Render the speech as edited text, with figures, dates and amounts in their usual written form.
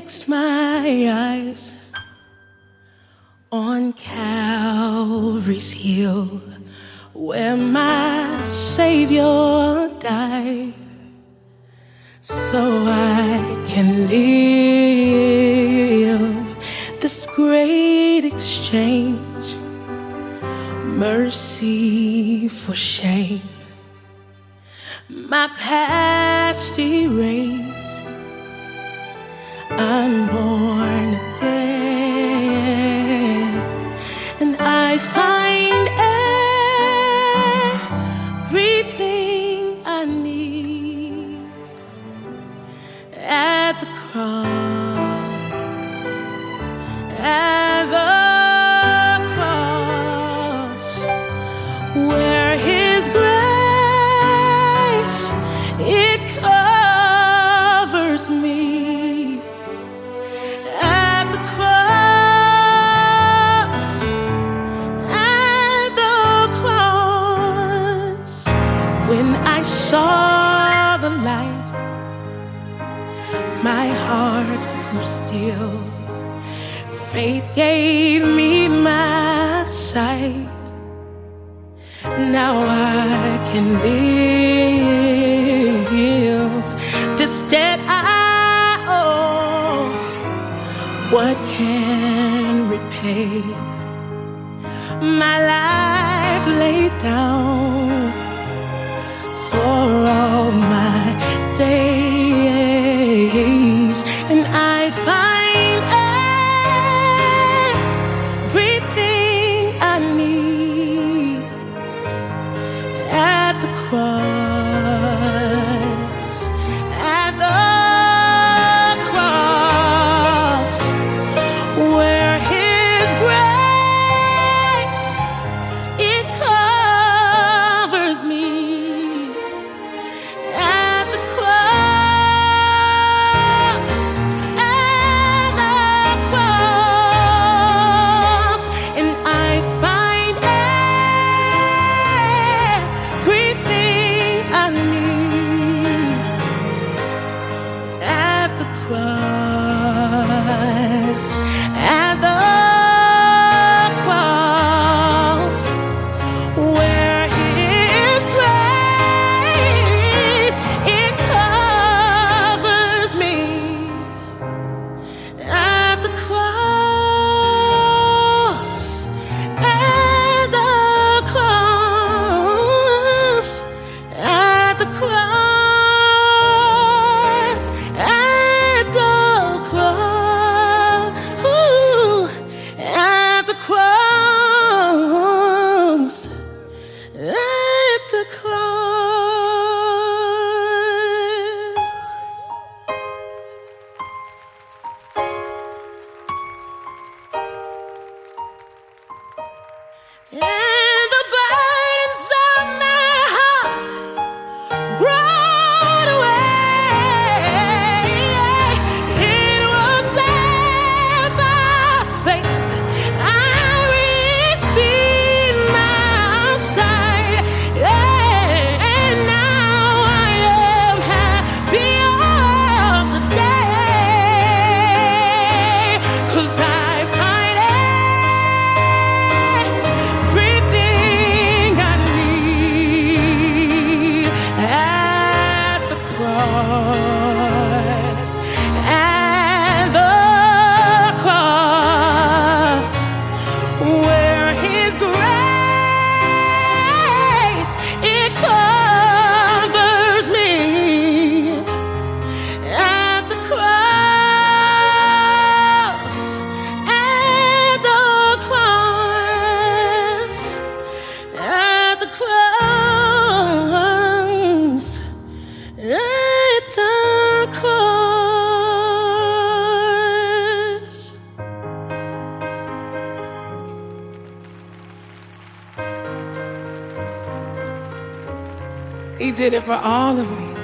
fix my eyes on Calvary's hill, where my Savior died, so I can live this great exchange, mercy for shame. My past erased, I'm born again, and I find everything I need at the cross, at the cross, where His grace, it covers me. When I saw the light, my heart grew still. Faith gave me my sight. Now I can live this debt I owe. What can repay my life laid down for all my days, and I find everything I need at the cross, at the cross, where His grace, it covers me. At the cross, where His grace, it covers me. At the cross, at the cross, at the cross. And the burdens of my heart rolled away. It was there by faith I received my sight, and now I am happy all the day, 'cause I find everything I need at the cross, at the cross, where His grace, it covers me. At the cross, at the cross, at the cross, at the cross. He did it for all of me.